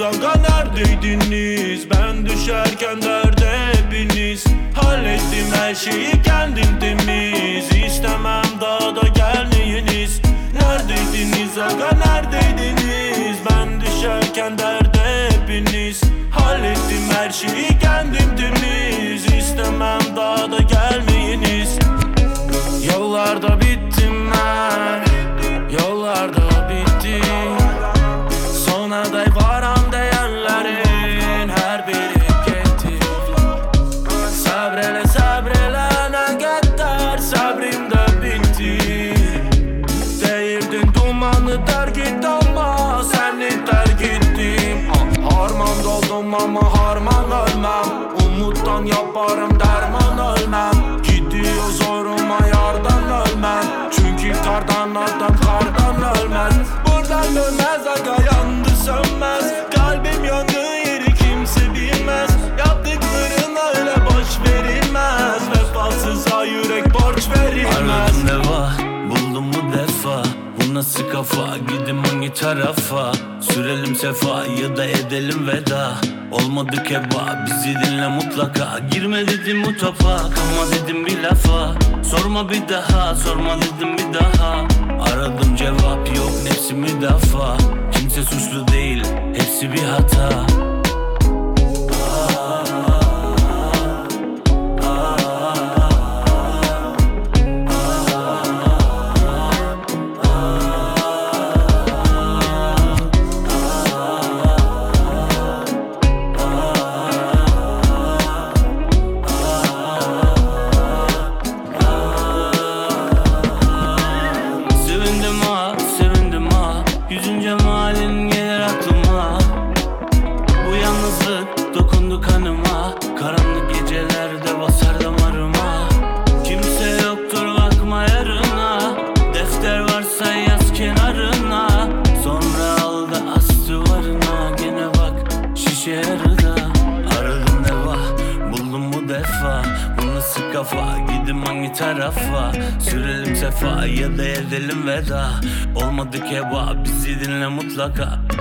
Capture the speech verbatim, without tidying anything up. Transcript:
aga neredeydiniz? Ben düşerken derde hepiniz. Hallettim her şeyi kendim temiz. İstemem daha da gelmeyiniz. Neredeydiniz aga neredeydiniz? Ben düşerken derde hepiniz. Hallettim her şeyi kendim temiz. İstemem daha da gelmeyiniz. Yollarda bittim ben, yollarda bittim. Sona day varan değerlerin her biri gitti. Sabrele sabrele ne kadar sabrim de bitti. Değirdin dumanı terk et ama seni terk ettim. Harman doldum ama harman ölmem. Umuttan yaparım derman ölmem. Gidiyor zoruma yardan ölmem. Çünkü kardan adam kardan ölmez. Buradan dönmez aga yandı sönmez. Kalbim yandığı yeri kimse bilmez. Yaptıkların öyle boş verilmez. Vefasıza yürek borç verilmez. Aradım deva, buldum mu defa. Bu nasıl kafa, gidim hangi tarafa? Sürelim sefa ya da edelim veda. Olmadı keba, bizi dinle mutlaka. Girme dedim bu topa, kalma dedim bir lafa. Sorma bir daha, sorma dedim bir daha. Aradım cevap yok, nefsi müdafaa. Kimse suçlu değil, hepsi bir hata. Yüzün cemalin gelir aklıma. Bu yalnızlık dokundu kanıma. Karanlık gecelerde basar damarıma. Kimse yoktur bakma yarına. Defter varsa yaz kenarına. Sonra al da as duvarına. Gene bak şişe yarıda. Aradım deva, buldum bu defa. Bu nasıl kafa, gidim hangi tarafa? Sürelim sefa ya da edelim veda. Olmadı keba, bizi dinle mutlaka.